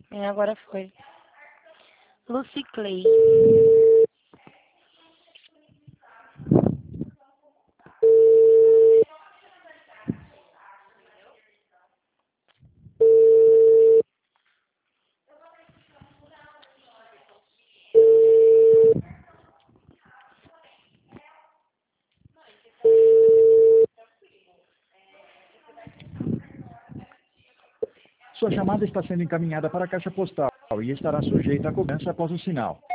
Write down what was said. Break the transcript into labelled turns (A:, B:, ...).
A: Agora foi. Lucy Clay.
B: Sua chamada está sendo encaminhada para a caixa postal e estará sujeita a cobrança após o sinal.